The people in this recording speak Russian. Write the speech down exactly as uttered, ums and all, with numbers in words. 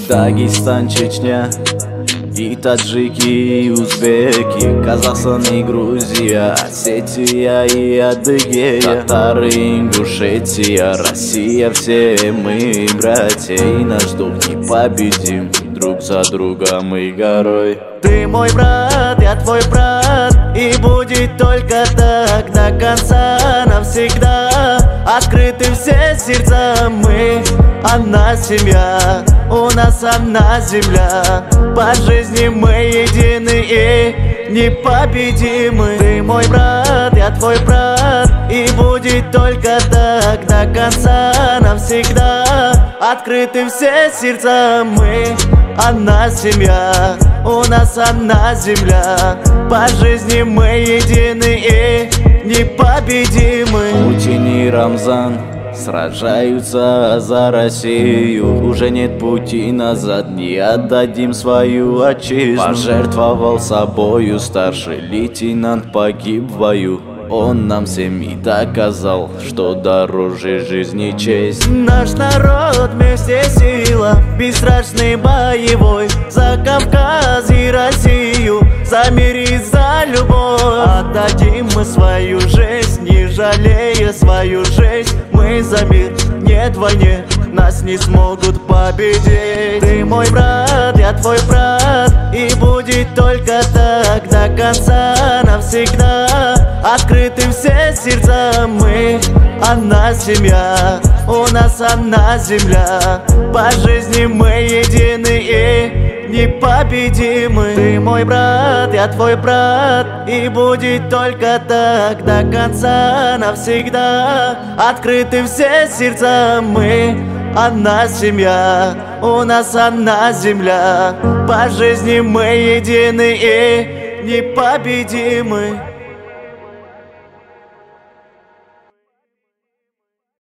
Дагестан, Чечня, и таджики, и узбеки, Казахстан и Грузия, Осетия и Адыгея, татары, Ингушетия, Россия, все мы братья, и наш дух непобедим, друг за другом и горой. Ты мой брат, я твой брат, и будет только так до конца навсегда. Открыты все сердца мы, одна семья, у нас одна земля. По жизни мы едины и непобедимы. Ты мой брат, я твой брат, и будет только так до конца навсегда. Открыты все сердца мы, одна семья, у нас одна земля. По жизни мы едины и непобедимы. Путин и Рамзан сражаются за Россию. Уже нет пути назад, не отдадим свою отчизну. Пожертвовал собою старший лейтенант, погиб в бою. Он нам всем и доказал, что дороже жизни честь. Наш народ вместе сила, бесстрашный боевой, за Кавказ и Россию, за мир и за любовь. Отдадим мы свою жизнь, не жалея свою жизнь. Мы за мир, нет войне, нас не смогут победить. Ты мой брат, я твой брат, и будет только так до конца навсегда. Открыты все сердца мы, одна семья, у нас одна земля. По жизни мы едины и непобедимы. Ты мой брат, я твой брат, и будет только так до конца навсегда. Открыты все сердца мы, одна семья, у нас одна земля. По жизни мы едины и непобедимы.